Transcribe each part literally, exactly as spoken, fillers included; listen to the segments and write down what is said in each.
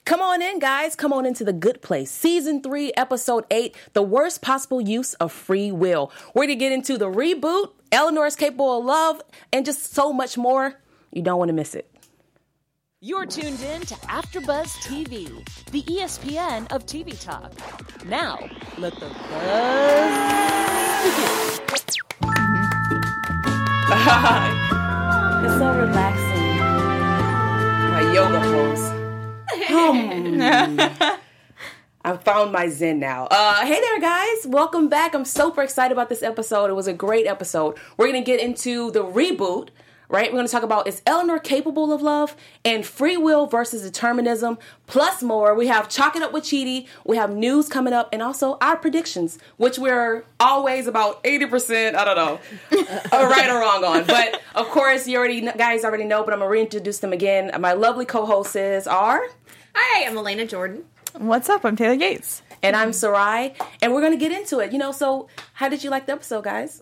Come on in, guys. Come on into The Good Place. Season three, episode eight, The Worst Possible Use of Free Will. We're going to get into the reboot, Eleanor is Capable of Love, and just so much more. You don't want to miss it. You're tuned in to AfterBuzz T V, the E S P N of T V talk. Now, let the buzz begin. It's so relaxing. My yoga pose. Um, I found my zen now. Uh, hey there, guys. Welcome back. I'm super excited about this episode. It was a great episode. We're going to get into the reboot, right? We're going to talk about, is Eleanor capable of love? And free will versus determinism, plus more. We have Chalk It Up with Chidi. We have news coming up, and also our predictions, which we're always about eighty percent, I don't know, right or wrong on. But, of course, you already guys already know, but I'm going to reintroduce them again. My lovely co-hosts are... Hi, I'm Elena Jordan. What's up? I'm Taylor Gates. And I'm Sarai. And we're going to get into it. You know, so how did you like the episode, guys?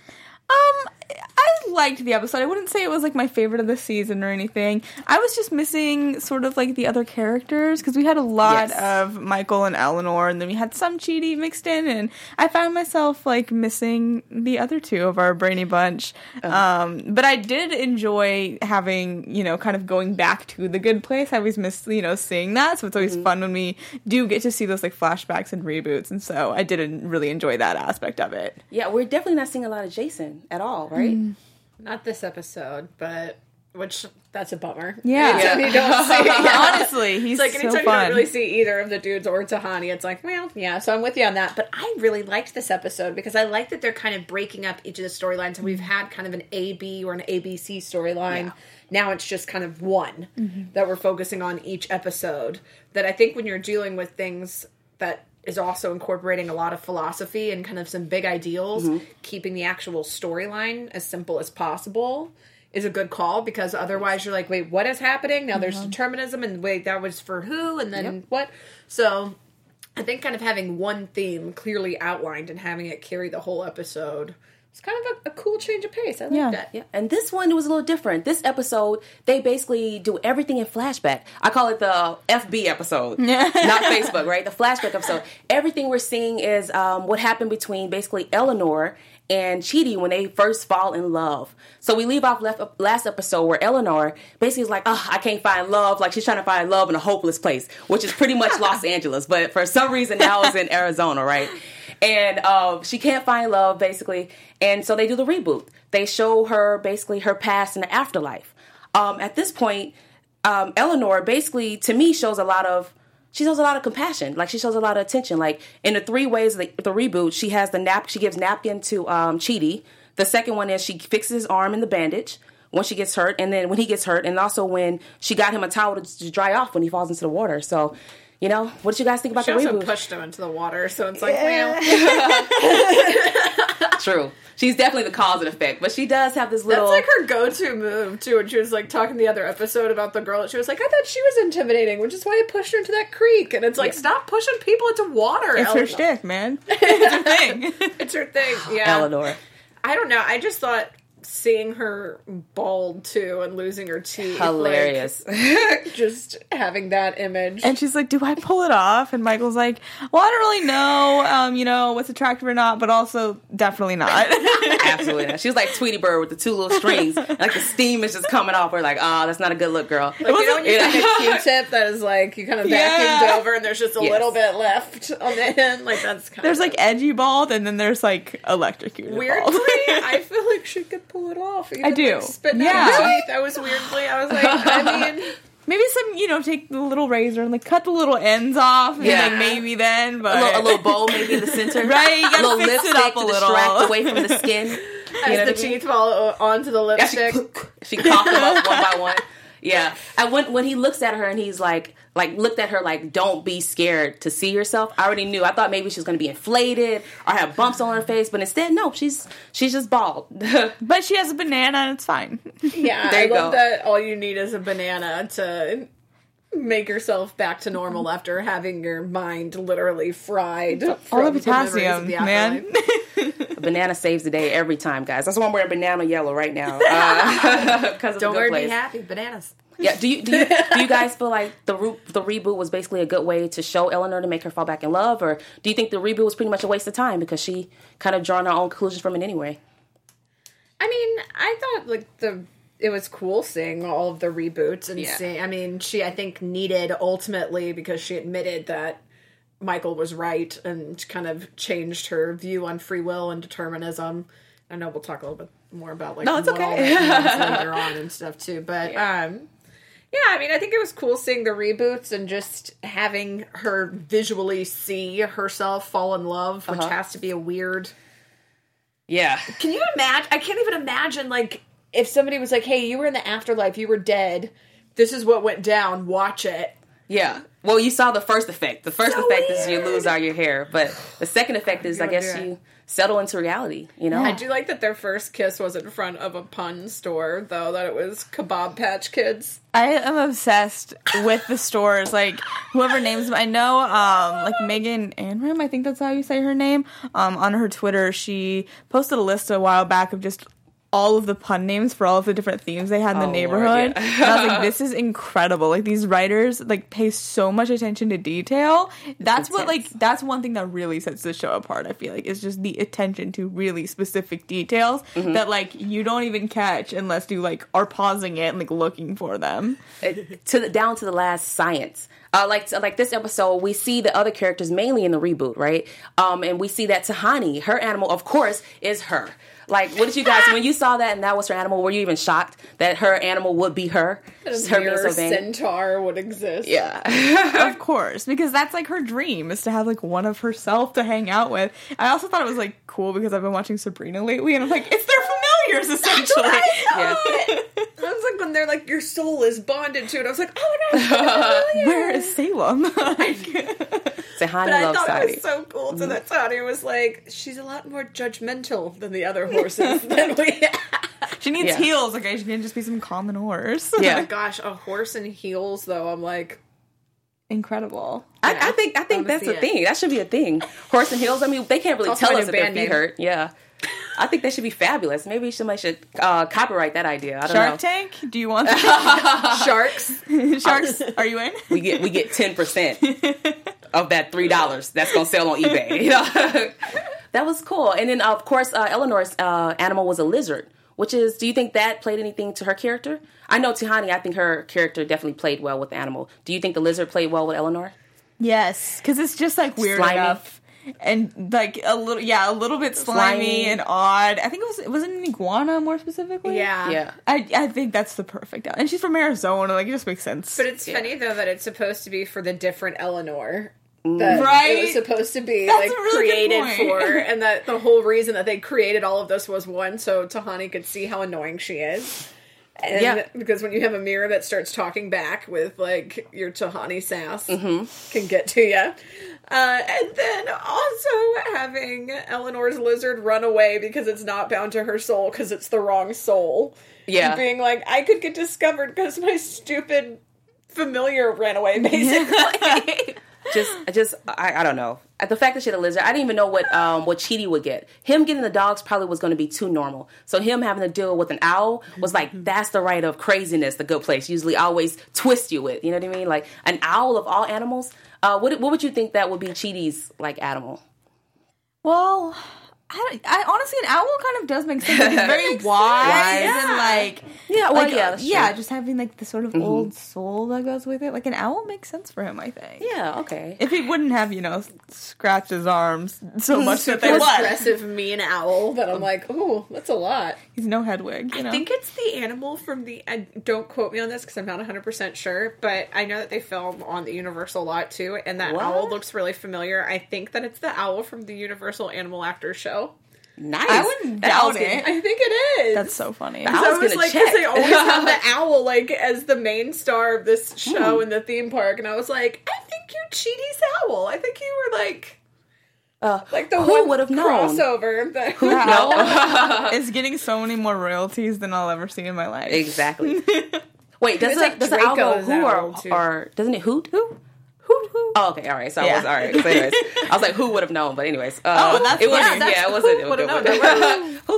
Um, I liked the episode. I wouldn't say it was, like, my favorite of the season or anything. I was just missing sort of, like, the other characters, because we had a lot yes. of Michael and Eleanor, and then we had some Chidi mixed in, and I found myself, like, missing the other two of our brainy bunch. Oh. Um, but I did enjoy having, you know, kind of going back to The Good Place. I always miss, you know, seeing that, so it's always mm-hmm. fun when we do get to see those, like, flashbacks and reboots, and so I did really enjoy that aspect of it. Yeah, we're definitely not seeing a lot of Jason at all, right? Mm. Not this episode, but which that's a bummer. Yeah, anytime yeah. you don't see. Yeah. Honestly, he's it's like anytime so you fun. don't really see either of the dudes or Tahani, it's like, well, yeah. So I'm with you on that. But I really liked this episode because I like that they're kind of breaking up each of the storylines. And we've had kind of an A B or an A B C storyline. Yeah. Now it's just kind of one mm-hmm. that we're focusing on each episode. That I think when you're dealing with things that is also incorporating a lot of philosophy and kind of some big ideals, mm-hmm. keeping the actual storyline as simple as possible is a good call, because otherwise you're like, wait, what is happening? Now there's mm-hmm. determinism, and wait, that was for who? And then yep. what? So I think kind of having one theme clearly outlined and having it carry the whole episode, it's kind of a, a cool change of pace. I like yeah. that. Yeah. And this one was a little different. This episode, they basically do everything in flashback. I call it the F B episode, not Facebook, right? The flashback episode. Everything we're seeing is um, what happened between basically Eleanor and Chidi when they first fall in love. So we leave off left, last episode where Eleanor basically is like, oh, I can't find love. Like, she's trying to find love in a hopeless place, which is pretty much Los Angeles. But for some reason now it's in Arizona, right? And uh, she can't find love, basically. And so they do the reboot. They show her, basically, her past in the afterlife. Um, at this point, um, Eleanor, basically, to me, shows a lot of, she shows a lot of compassion. Like, she shows a lot of attention. Like, in the three ways, the, the reboot, she has the nap, she gives napkin to um, Chidi. The second one is she fixes his arm in the bandage when she gets hurt. And then when he gets hurt. And also when she got him a towel to, to dry off when he falls into the water. So... You know, what did you guys think about she the reboot? She also pushed him into the water, so it's like, yeah. well. True. She's definitely the cause and effect, but she does have this little... That's like her go-to move, too, when she was, like, talking the other episode about the girl. She was like, I thought she was intimidating, which is why I pushed her into that creek. And it's like, yeah. stop pushing people into water, It's Eleanor. her shtick, man. It's her thing. It's her thing, yeah. Eleanor. I don't know. I just thought... seeing her bald too and losing her teeth, hilarious. Like, just having that image. And she's like, do I pull it off? And Michael's like, well, I don't really know um you know what's attractive or not, but also definitely not. Absolutely not. She was like Tweety Bird with the two little strings, like the steam is just coming off. We're like, oh, that's not a good look, girl. Like, you know when you take a Q-tip that is like you kind of vacuumed yeah. over and there's just a yes. little bit left on the end, like that's kind there's of like edgy bald, and then there's like electrocuted weirdly bald. I feel like she could pull it off. Even I do. Like, spitting yeah. out her teeth. I was weirdly. I was like, I mean, maybe some, you know, take the little razor and like cut the little ends off. Yeah. And, like, maybe then, but a little, a little bowl maybe in the center, right? You gotta a little fix lipstick it up a to little. distract away from the skin. As you know the teeth fall onto the lipstick, yeah, she, she coughed them up one by one. Yeah, and when when he looks at her and he's like, like looked at her like, don't be scared to see yourself. I already knew. I thought maybe she was going to be inflated or have bumps on her face, but instead, no, she's she's just bald. But she has a banana and it's fine. Yeah, there you I love go. that all you need is a banana to make yourself back to normal after having your mind literally fried. All the potassium, the man. A banana saves the day every time, guys. That's why I'm wearing banana yellow right now. Uh, because of Don't the Good worry, Place. be happy. Bananas. Yeah. Do you do you, do you guys feel like the re- the reboot was basically a good way to show Eleanor to make her fall back in love, or do you think the reboot was pretty much a waste of time because she kind of drawn her own conclusions from it anyway? I mean, I thought like the it was cool seeing all of the reboots and Yeah. seeing. I mean, she I think needed ultimately because she admitted that Michael was right and kind of changed her view on free will and determinism. I know we'll talk a little bit more about like No, it's what all okay. that means later on and stuff too, but Yeah. um. Yeah, I mean, I think it was cool seeing the reboots and just having her visually see herself fall in love, which Uh-huh. has to be a weird. Yeah. Can you imagine? I can't even imagine, like, if somebody was like, hey, you were in the afterlife, you were dead, this is what went down, watch it. Yeah. Well, you saw the first effect. The first So effect is you weird. lose all your hair, but the second effect is, I You guess, wanna do it. you settle into reality. You know. I do like that their first kiss was in front of a pun store, though, that it was Kebab Patch Kids. I am obsessed with the stores. Like, whoever names them, I know, um, like Megan Anram, I think that's how you say her name. Um, on her Twitter, she posted a list a while back of just all of the pun names for all of the different themes they had in the Oh, Lord, neighborhood. yeah. And I was like, this is incredible. Like, these writers, like, pay so much attention to detail. That's what, like, intense. that's one thing that really sets the show apart, I feel like, is just the attention to really specific details Mm-hmm. that, like, you don't even catch unless you, like, are pausing it and, like, looking for them. It- to the, down to the last science. Uh, like like this episode, we see the other characters mainly in the reboot, right? Um, and we see that Tahani, her animal, of course, is her. Like, what did you guys, when you saw that and that was her animal, were you even shocked that her animal would be her? Just her being Mirror so vain? centaur would exist. Yeah. Of course, because that's like her dream is to have like one of herself to hang out with. I also thought it was like cool because I've been watching Sabrina lately, and I'm like, it's their familiars essentially. Yeah. I was like, when they're like, your soul is bonded to it, I was like, oh my gosh, Where is Salem? Tahani But I loves thought it Sadie. was so cool to that Tani was like, she's a lot more judgmental than the other horses that we have. She needs Yeah. heels. Okay, she can't just be some common horse. Yeah. Oh my gosh, a horse in heels, though, I'm like, Incredible. I, I think I think I'm that's gonna a see it. thing. That should be a thing. Horse and heels. I mean, they can't really Also tell my us new if their band feet name. hurt. Yeah. I think that should be fabulous. Maybe somebody should uh, copyright that idea. I don't Shark know. Tank? Do you want sharks. sharks? Are you in? We get we get ten percent of that three dollars that's gonna sell on eBay. You know? That was cool. And then of course uh, Eleanor's uh, animal was a lizard, which is. Do you think that played anything to her character? I know Tahani. I think her character definitely played well with the animal. Do you think the lizard played well with Eleanor? Yes, because it's just like weird Slimy. enough. And like a little, yeah, a little bit slimy, Slimy. and odd. I think it was it was an iguana more specifically. Yeah. Yeah. I I think that's the perfect. And she's from Arizona, like it just makes sense. But it's Yeah. funny, though, that it's supposed to be for the different Eleanor. That Right? it was supposed to be That's like a really good created point. for, and that the whole reason that they created all of this was one, so Tahani could see how annoying she is. And Yeah. because when you have a mirror that starts talking back with like your Tahani sass, Mm-hmm. can get to you. Uh, and then also having Eleanor's lizard run away because it's not bound to her soul because it's the wrong soul. Yeah. And being like, I could get discovered because my stupid familiar ran away, basically. Just, just, I, I don't know. At the fact that she had a lizard, I didn't even know what, um, what Chidi would get. Him getting the dogs probably was going to be too normal. So him having to deal with an owl was like, that's the right of craziness, the good place. Usually always twist you with, you know what I mean? Like an owl of all animals. Uh, what, what would you think that would be Chidi's like animal? well, I, I honestly, an owl kind of does make sense. Like, it's very wise Wise. and like Yeah, well, like, yeah, uh, that's yeah, true. just having like the sort of old soul that goes with it. Like an owl makes sense for him, I think. Yeah, okay. If he wouldn't have, you know, scratched his arms so much that they Super what? aggressive, mean owl that I'm like, ooh, that's a lot. He's no Hedwig, you know. I think it's the animal from the. I, don't quote me on this because I'm not one hundred percent sure, but I know that they film on the Universal lot too, and that What? owl looks really familiar. I think that it's the owl from the Universal Animal Actors show. Nice. I wouldn't That doubt owl's it. getting- I think it is. That's so funny. I So was I was gonna like, check. because they always have the owl like as the main star of this show in the theme park, and I was like, I think you're Chidi's owl. I think you were like, Uh, like the who one would have known? crossover. That, No. It's getting so many more royalties than I'll ever see in my life. Exactly. Wait, does was it like does the owl go Draco's who owl, or, too. or doesn't it hoot? Who? Hoot hoot. Oh, okay, all right. So I Yeah. was all right. So anyways, I was like, who would have known? But anyways, uh, Oh, that's it was funny. yeah, That's it wasn't. who would've it was known. good. Who would have known?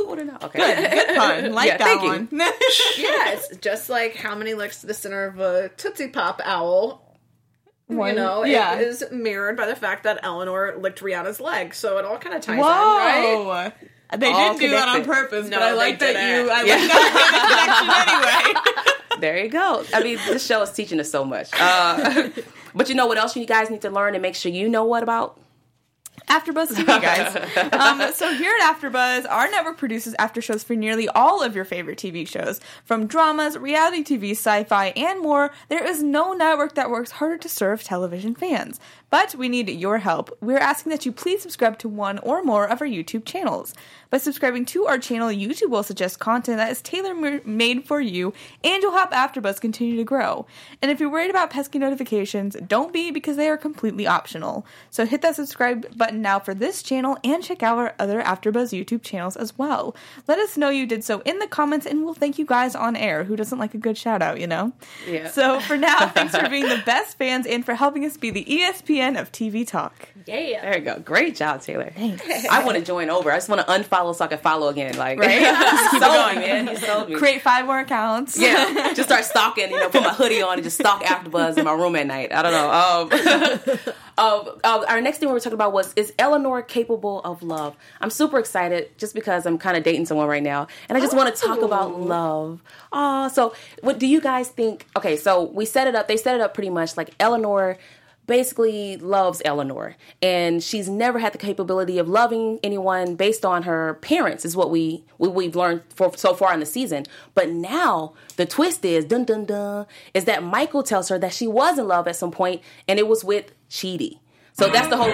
Okay. Good, good pun. Like Yeah, that thank you. one. Yes, just like how many licks to the center of a Tootsie Pop owl. One- You know, yeah. it is mirrored by the fact that Eleanor licked Rihanna's leg, so it all kind of ties Whoa. in, right? They All did do that on connected. purpose, No, but I they like that didn't. you. I Yeah. like that connection anyway. There you go. I mean, this show is teaching us so much. Uh, but you know what else you guys need to learn and make sure you know what about? AfterBuzz T V, guys. um, so here at AfterBuzz, our network produces after shows for nearly all of your favorite T V shows. From dramas, reality T V, sci-fi, and more, there is no network that works harder to serve television fans. But we need your help. We're asking that you please subscribe to one or more of our YouTube channels. By subscribing to our channel, YouTube will suggest content that is tailor-made for you, and you'll help AfterBuzz continue to grow. And if you're worried about pesky notifications, don't be, because they are completely optional. So hit that subscribe button now for this channel, and check out our other AfterBuzz YouTube channels as well. Let us know you did so in the comments, and we'll thank you guys on air. Who doesn't like a good shout out, you know? Yeah. So for now, thanks for being the best fans and for helping us be the E S P N of T V talk. Yeah. There you go. Great job, Taylor. Thanks. I want to join over. I just want to unfollow so I can follow again. Like, Right? just Keep it sold going. me, man. You sold me. Create five more accounts. Yeah, just start stalking. You know, put my hoodie on and just stalk AfterBuzz in my room at night. I don't know. Um, uh, uh, our next thing we were talking about was, is Eleanor capable of love? I'm super excited just because I'm kind of dating someone right now, and I just want to talk about love. Oh, so what do you guys think? Okay, so we set it up. They set it up pretty much like Eleanor basically loves Eleanor, and she's never had the capability of loving anyone based on her parents, is what we, we we've learned for so far in the season. But now the twist is dun dun dun is that Michael tells her that she was in love at some point, and it was with Chidi. So that's the whole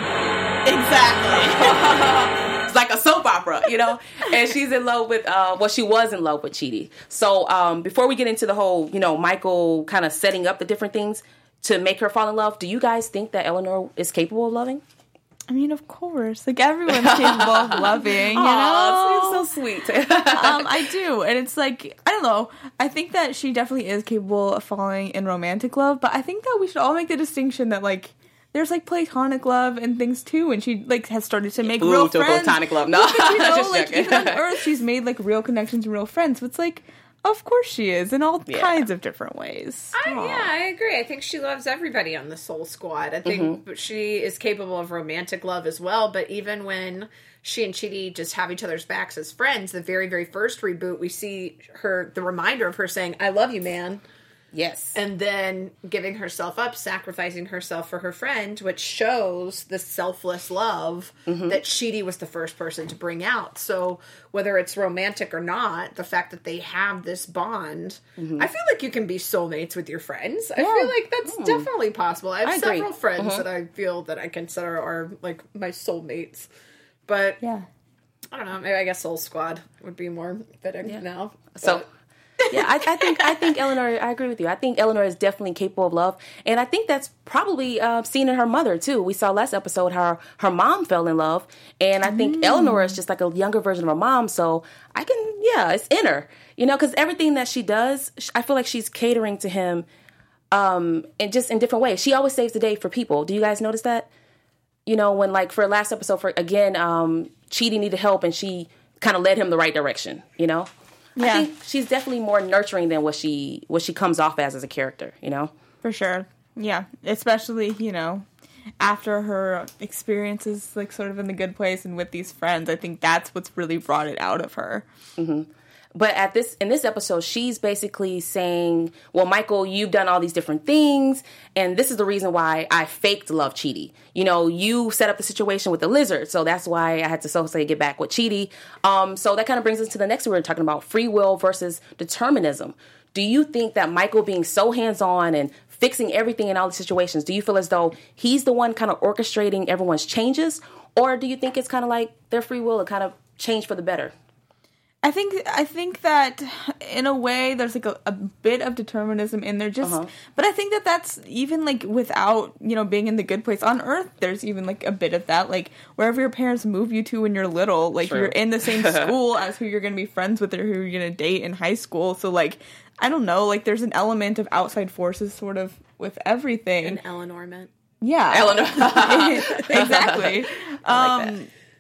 exactly. It's like a soap opera, you know. And she's in love with uh, well, she was in love with Chidi. So um, before we get into the whole, you know, Michael kind of setting up the different things to make her fall in love, do you guys think that Eleanor is capable of loving? I mean, of course. Like, everyone's capable of loving, you know? Aww, it's so sweet. um, I do. And it's like, I don't know. I think that she definitely is capable of falling in romantic love, but I think that we should all make the distinction that, like, there's, like, platonic love and things, too, and she, like, has started to make Ooh, real to friends. platonic love. No, But, you know, just like, joking. even on Earth, she's made, like, real connections and real friends. So it's like, of course she is, in all Yeah. kinds of different ways. I, yeah, I agree. I think she loves everybody on the Soul Squad. I think Mm-hmm. she is capable of romantic love as well. But even when she and Chidi just have each other's backs as friends, the very, very first reboot, we see her, the reminder of her saying, "I love you, man." Yes. And then giving herself up, sacrificing herself for her friend, which shows the selfless love Mm-hmm. that Chidi was the first person to bring out. So whether it's romantic or not, the fact that they have this bond, Mm-hmm. I feel like you can be soulmates with your friends. I feel like that's definitely possible. I have Mm. I agree. several friends Uh-huh. that I feel that I consider are like my soulmates. But Yeah. I don't know, maybe I guess Soul Squad would be more fitting Yeah. now. So, But- yeah, I, I think I think Eleanor. I agree with you. I think Eleanor is definitely capable of love, and I think that's probably uh, seen in her mother too. We saw last episode how her mom fell in love, and I think Mm. Eleanor is just like a younger version of her mom. So I can, yeah, it's in her, you know, because everything that she does, I feel like she's catering to him, um, and just in different ways. She always saves the day for people. Do you guys notice that? You know, when like for last episode, for again, um, Chidi needed help, and she kind of led him the right direction. You know. Yeah. I think she's definitely more nurturing than what she what she comes off as as a character, you know? For sure. Yeah. Especially, you know, after her experiences, like, sort of in the good place and with these friends, I think that's what's really brought it out of her. Mm-hmm. But at this in this episode, she's basically saying, well, Michael, you've done all these different things, and this is the reason why I faked love Chidi. You know, you set up the situation with the lizard, so that's why I had to so say get back with Chidi. Um, so that kind of brings us to the next thing we were talking about, free will versus determinism. Do you think that Michael being so hands-on and fixing everything in all the situations, do you feel as though he's the one kind of orchestrating everyone's changes? Or do you think it's kind of like their free will to kind of change for the better? I think I think that in a way there's like a, a bit of determinism in there, just Uh-huh. but I think that that's even like without, you know, being in the good place on Earth. There's even like a bit of that, like wherever your parents move you to when you're little, like True. you're in the same school as who you're gonna be friends with or who you're gonna date in high school. So like I don't know, like there's an element of outside forces sort of with everything. And Eleanor meant. Yeah, Eleanor. exactly. I like um,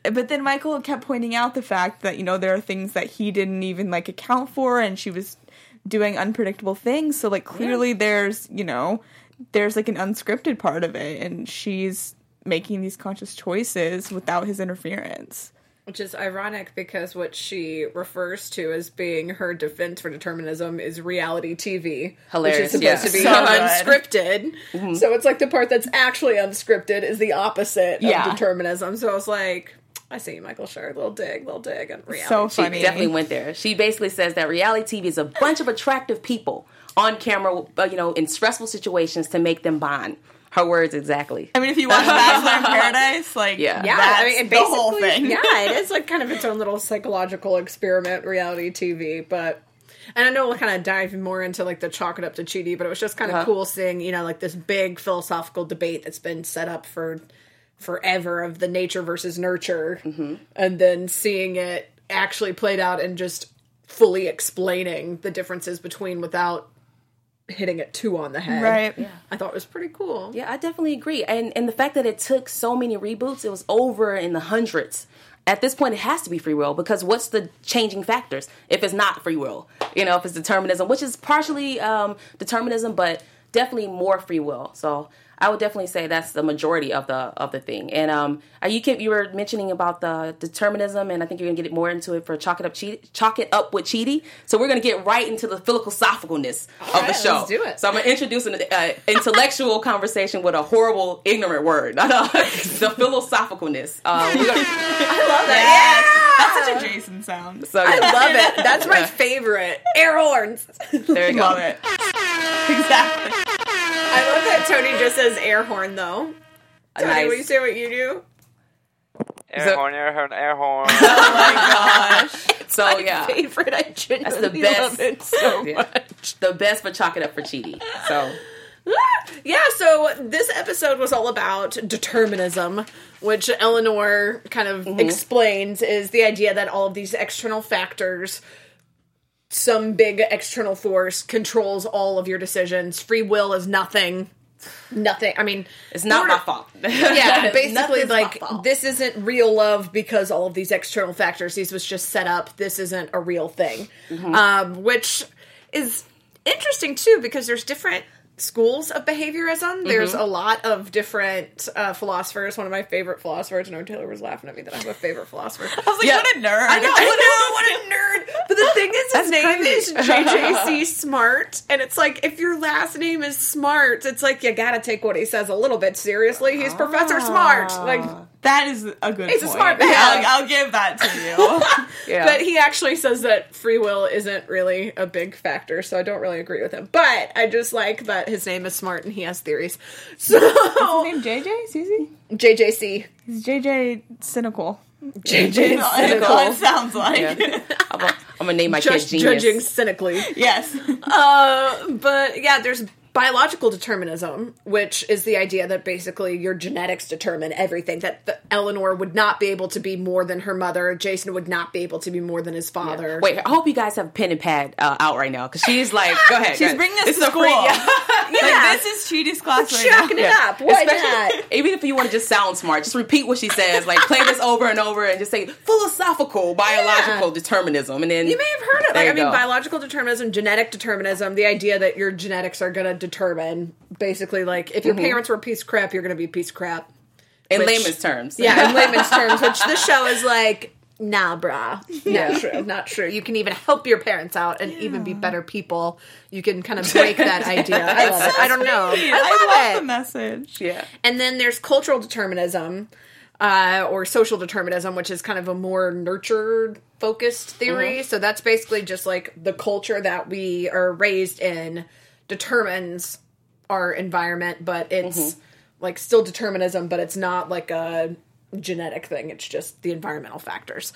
but then Michael kept pointing out the fact that, you know, there are things that he didn't even, like, account for, and she was doing unpredictable things. So, like, clearly yeah. there's, you know, there's, like, an unscripted part of it, and she's making these conscious choices without his interference. Which is ironic because what she refers to as being her defense for determinism is reality T V. Hilarious. Which is supposed yeah. to be so unscripted. Mm-hmm. So it's like the part that's actually unscripted is the opposite yeah. of determinism. So I was like, I see Michael Schur, little dig, little dig on reality. So funny. She definitely went there. She basically says that reality T V is a bunch of attractive people on camera, uh, you know, in stressful situations to make them bond. Her words exactly. I mean, if you watch Bachelor in Paradise, like, yeah, yeah that's I mean, the whole thing. Yeah, it is like kind of its own little psychological experiment, reality T V. But, and I know we'll kind of dive more into like the chalk it up to Chidi, but it was just kind of uh-huh. cool seeing, you know, like this big philosophical debate that's been set up for forever of the nature versus nurture, mm-hmm. and then seeing it actually played out and just fully explaining the differences between without hitting it too on the head. Right. Yeah. I thought it was pretty cool. Yeah, I definitely agree. And and the fact that it took so many reboots, it was over in the hundreds. At this point, it has to be free will, because what's the changing factors if it's not free will? You know, if it's determinism, which is partially um, determinism, but definitely more free will. So I would definitely say that's the majority of the of the thing. And um, you kept, you were mentioning about the determinism, and I think you're gonna get more into it for chalk it up, Chidi, chalk it up with Chidi. So we're gonna get right into the philosophicalness of right, the show. Let's do it. So I'm gonna introduce an uh, intellectual conversation with a horrible, ignorant word. The philosophicalness. Uh, we're gonna, I love that. Yeah. That's such a Jason sound. So, yeah. I love it. That's my favorite. Air horns. There you go. Love it. Exactly. I love that Tony just says air horn, though. Tony, Nice. will you say what you do? Air So- horn, air horn, air horn. Oh my gosh. So My yeah, favorite. I genuinely that's the best. love it so Yeah. much. The best for chalk it up for Chidi. So Yeah, so this episode was all about determinism, which Eleanor kind of Mm-hmm. explains is the idea that all of these external factors, some big external force controls all of your decisions. Free will is nothing. Nothing. I mean, it's not in my order- fault. Yeah, basically, Nothing's my like, fault. this isn't real love because all of these external factors, these was just set up. This isn't a real thing. Mm-hmm. Um, which is interesting, too, because there's different schools of behaviorism. There's Mm-hmm. a lot of different uh, philosophers. One of my favorite philosophers, I know Taylor was laughing at me that I have a favorite philosopher. I was like, Yeah. what a nerd. I know, I know, what a nerd. But the thing is, his name is J J C Smart, and it's like, if your last name is Smart, it's like, you gotta take what he says a little bit seriously. He's Professor Smart. Like, That is a good He's a point. smart man. Yeah, I'll, I'll give that to you. Yeah. but he actually says that free will isn't really a big factor, so I don't really agree with him. But I just like that his name is Smart and he has theories. So, His name J J? Susie? J J C. He's J J Cynical. J J That's Cynical. what it sounds like. Yeah. I'm, a, I'm gonna name my Just kid Genius. judging cynically. Yes. Uh, but yeah, there's biological determinism, which is the idea that basically your genetics determine everything. That the, Eleanor would not be able to be more than her mother. Jason would not be able to be more than his father. Wait, I hope you guys have pen and pad uh, out right now, because she's like, go ahead. She's go ahead. bringing us This to is a school. free- Yeah. Like, this is Chidi's class right now. Chucking it Yeah. up. Why Especially- not? Even if you want to just sound smart, just repeat what she says. Like, play this over and over and just say philosophical, biological Yeah. determinism. And then You may have heard it. There Like, I you mean, go. biological determinism, genetic determinism, the idea that your genetics are going to determine, basically, like, if your parents were a piece of crap, you're going to be a piece of crap. in which- layman's terms. Yeah, in layman's terms, which this show is like, nah, brah. Yeah. Not true, not true. You can even help your parents out and even be better people. You can kind of break that idea. I love it. I don't know. I love, I love it. the message. Yeah. And then there's cultural determinism, uh, or social determinism, which is kind of a more nurture focused theory. So that's basically just like the culture that we are raised in determines our environment, but it's like still determinism, but it's not like a genetic thing. It's just the environmental factors.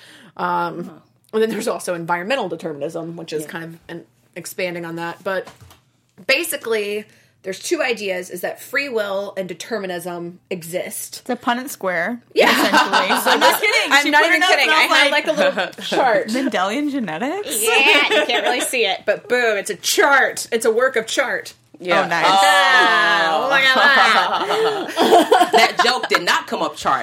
Um, and then there's also environmental determinism, which is kind of an, expanding on that. But basically, there's two ideas: is that free will and determinism exist. It's a Punnett square. Yeah. Essentially. So I'm not kidding. I'm She not put it even up kidding. and I was had like a little chart. Mendelian genetics? Yeah, you can't really see it, but boom, it's a chart. It's a work of chart. Yeah. Oh, nice. Oh, look at that. That joke did not come up chart.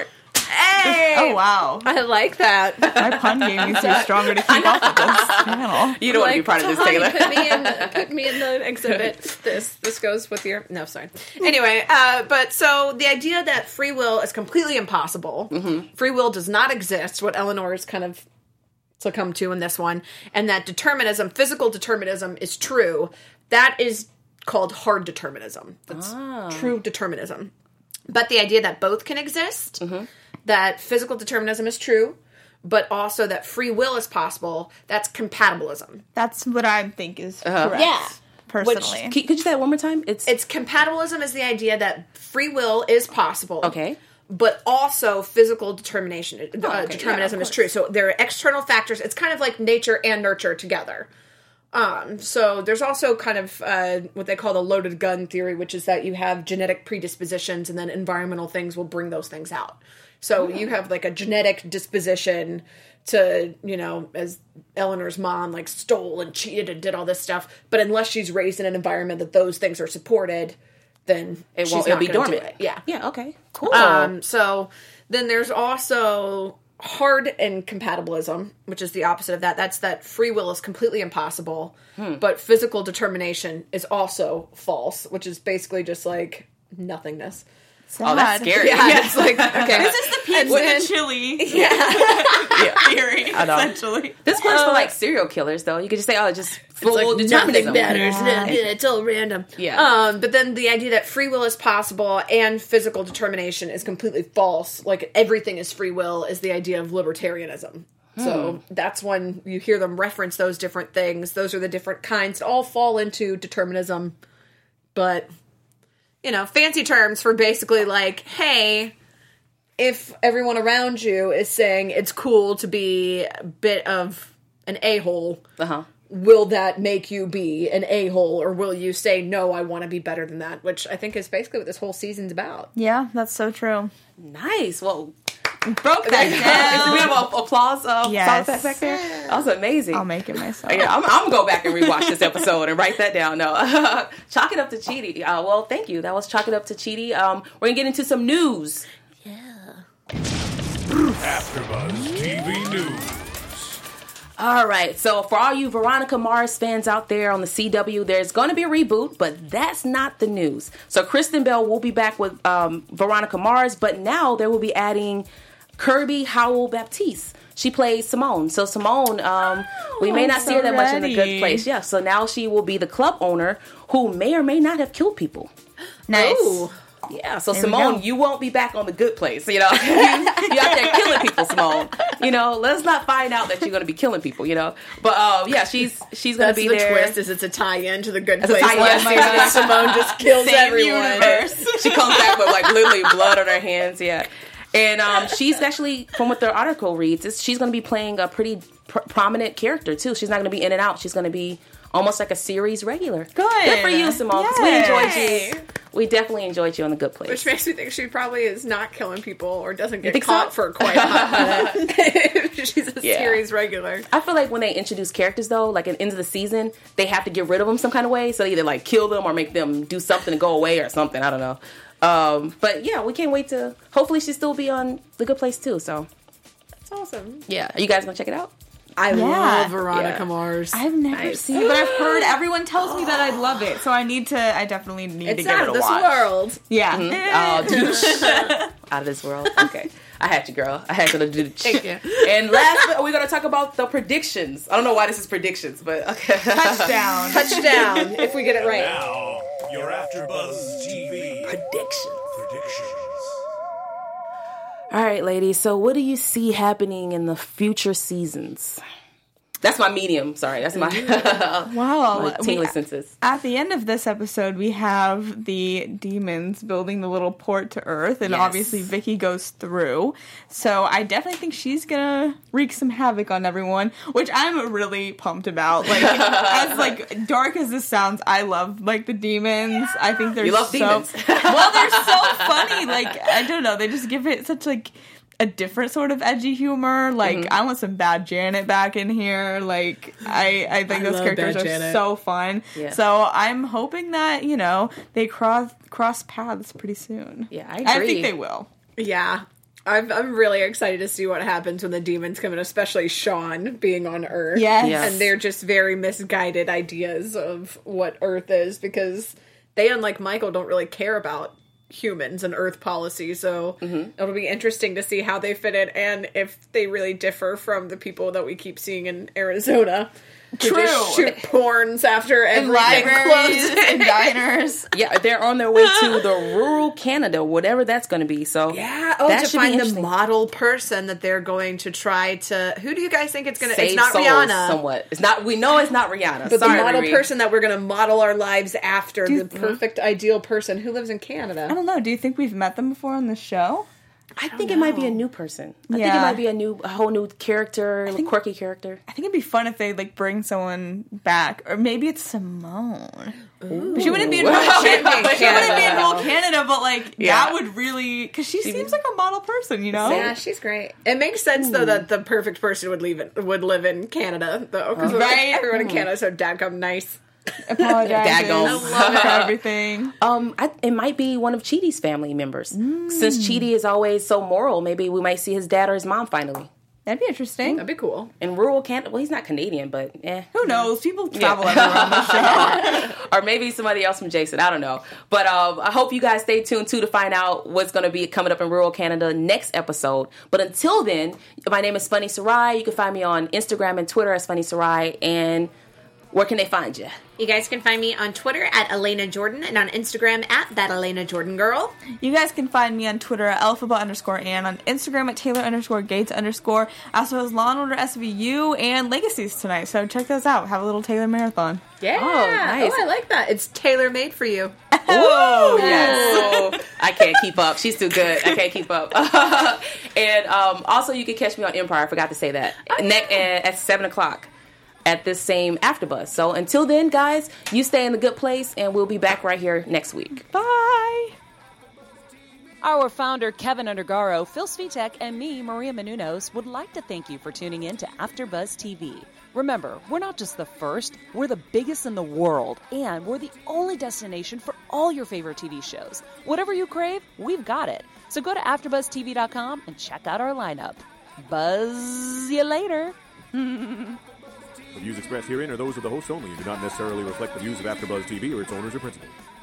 Hey! Oh, wow. I like that. My pun game needs to be stronger to keep up with this channel. You don't want to be part of this, Taylor. Put me in, put me in the exhibit. This this goes with your... No, sorry. Anyway, uh, but so the idea that free will is completely impossible. Mm-hmm. Free will does not exist, what Eleanor is kind of succumbed to in this one, and that determinism, physical determinism, is true. That is called hard determinism. That's Ah. true determinism. But the idea that both can exist, mm-hmm. that physical determinism is true, but also that free will is possible, that's compatibilism. That's what I think is Uh-huh. correct. Yeah. Personally. Which, could you say that one more time? It's It's compatibilism is the idea that free will is possible. okay. But also physical determination, uh, Oh, okay. determinism Yeah, is true. So there are external factors. It's kind of like nature and nurture together. Um, so there's also kind of uh, what they call the loaded gun theory, which is that you have genetic predispositions and then environmental things will bring those things out. So you have like a genetic disposition to, you know, as Eleanor's mom like stole and cheated and did all this stuff. But unless she's raised in an environment that those things are supported, then It she's won't. not It'll be gonna do dormant. it. Yeah. Yeah. Okay. Cool. Um, so then there's also hard incompatibilism, which is the opposite of that. That's that free will is completely impossible, Hmm. but physical determination is also false, which is basically just like nothingness. oh, that's scary. Yeah, it's like, okay. This is the pizza then- chili Yeah. theory, I know. essentially. This works for like serial killers, though. You could just say, "Oh, just full It's like determinism." nothing matters. Yeah. It's all random. Yeah. Um, but then the idea that free will is possible and physical determination is completely false. Like everything is free will is the idea of libertarianism. So that's when you hear them reference those different things. Those are the different kinds. All fall into determinism. But, you know, fancy terms for basically like, hey, if everyone around you is saying it's cool to be a bit of an a-hole, Uh huh. will that make you be an a-hole, or will you say, no, I want to be better than that? Which I think is basically what this whole season's about. Yeah, that's so true. Nice. Well, Broke that do we down. have an applause uh, Yes. sound effect back there? That was amazing. I'll make it myself. Yeah, I'm, I'm gonna go back and rewatch this episode and write that down. No, chalk it up to Chidi. Uh, well, thank you. That was chalk it up to Chidi. Um, we're gonna get into some news. AfterBuzz T V News. All right. So for all you Veronica Mars fans out there on the C W, there's going to be a reboot, but that's not the news. So Kristen Bell will be back with um, Veronica Mars, but now they will be adding Kirby Howell Baptiste. She plays Simone. So Simone, um, we may I'm not see so her that much in The Good ready. Place. Yeah. So now she will be the club owner who may or may not have killed people. Nice. Ooh. Yeah, so There we Simone, go. you won't be back on The Good Place, you know. you out there killing people, Simone. You know, let's not find out that you're going to be killing people, you know. But uh, yeah, she's she's going to That's be the there. twist, is it's a tie-in to the Good It's a Place. tie-in. last Oh my season, God. Simone just kills Same everyone. universe. She comes back with like literally blood on her hands, yeah. And um, she's actually, from what the article reads, is she's going to be playing a pretty pr- prominent character too. She's not going to be in and out. She's going to be almost like a series regular. Good. Good for you, Simone. 'Cause we Yay. enjoyed you. We definitely enjoyed you on The Good Place. Which makes me think she probably is not killing people or doesn't get think caught so? for quite a hot minute. She's a Yeah. series regular. I feel like when they introduce characters, though, like at the end of the season, they have to get rid of them some kind of way. So they either like kill them or make them do something to go away or something. I don't know. Um, but yeah, we can't wait to. Hopefully, she still be on The Good Place too. So That's awesome. yeah, are you guys gonna check it out? I Yeah. love Veronica Yeah. Mars. I've never Nice. seen it, but I've heard everyone tells me that I'd love it. So I need to, I definitely need it's to give out it of a this watch. world. Yeah. Oh, douche. Out of this world. Okay. I had you, girl. I had you to do the Thank you. And last, but we're going to talk about the predictions. I don't know why this is predictions, but okay. Touchdown. Touchdown, if we get it right. Now, your AfterBuzz T V Predictions. predictions. All right, ladies. So what do you see happening in the future seasons? That's my medium. Sorry. That's my, Wow. my We- tingly senses. At the end of this episode, we have the demons building the little port to Earth, and Yes. obviously Vicky goes through. So I definitely think she's gonna wreak some havoc on everyone, which I'm really pumped about. Like, as like dark as this sounds, I love like the demons. I think they're You love so demons. well. They're so funny. Like, I don't know, they just give it such like a different sort of edgy humor. Like, Mm-hmm. I want some Bad Janet back in here. Like, I, I think I those love characters Bad are Janet. so fun. Yeah. So I'm hoping that, you know, they cross cross paths pretty soon. Yeah, I I agree. think they will. Yeah. I'm, I'm really excited to see what happens when the demons come in, especially Sean being on Earth. Yes. Yes. And they're just very misguided ideas of what Earth is, because they, unlike Michael, don't really care about humans and Earth policy, so mm-hmm. it'll be interesting to see how they fit in and if they really differ from the people that we keep seeing in Arizona. Who True. just shoot porns after In everything libraries closes. and diners. Yeah, they're on their way to the rural Canada, whatever that's going to be. So Yeah, oh, that to should be find the interesting. model person that they're going to try to. Who do you guys think it's going to? Save It's not souls Rihanna. Somewhat. It's not. We know it's not Rihanna. But Sorry, the model Riri. person that we're going to model our lives after, you- the perfect ideal person who lives in Canada. I don't know. Do you think we've met them before on the show? I think it might be a new person. I think Yeah. it might be a new, a whole new character, think- quirky character. I think it'd be fun if they like bring someone back, or maybe it's Simone. But she wouldn't be in rural Canada. She wouldn't be in rural Canada, but like Yeah. that would really because she seems like a model person, you know? Yeah, she's great. It makes sense though that the perfect person would leave it would live in Canada though, because Right. everyone in Canada is so dadgum nice. Apologizes Daggone. for everything. Um, I, it might be one of Chidi's family members. Since Chidi is always so moral, maybe we might see his dad or his mom finally That'd be interesting. That'd be cool. in rural Canada. Well, he's not Canadian, but eh. Who knows? People travel everywhere on the show. Or maybe somebody else from Jason. I don't know. But um, I hope you guys stay tuned too to find out what's going to be coming up in rural Canada next episode. But until then, my name is Funny Sarai. You can find me on Instagram and Twitter as Funny Sarai. And where can they find you? You guys can find me on Twitter at Elena Jordan and on Instagram at that Elena Jordan girl. You guys can find me on Twitter at Alphaba underscore and on Instagram at Taylor underscore Gates underscore, as well as Law and Order S V U and Legacies tonight. So check those out. Have a little Taylor marathon. Yeah. Oh, nice. Oh, I like that. It's tailor made for you. Oh, yes. I can't keep up. She's too good. I can't keep up. And um, also, you can catch me on Empire. I forgot to say that. Ne- at seven o'clock. At this same AfterBuzz. So until then, guys, you stay in the good place, and we'll be back right here next week. Bye. Our founder, Kevin Undergaro, Phil Svitek, and me, Maria Menounos, would like to thank you for tuning in to AfterBuzz T V. Remember, we're not just the first, we're the biggest in the world, and we're the only destination for all your favorite T V shows. Whatever you crave, we've got it. So go to after buzz T V dot com and check out our lineup. Buzz you later. The views expressed herein are those of the hosts only and do not necessarily reflect the views of AfterBuzz T V or its owners or principals.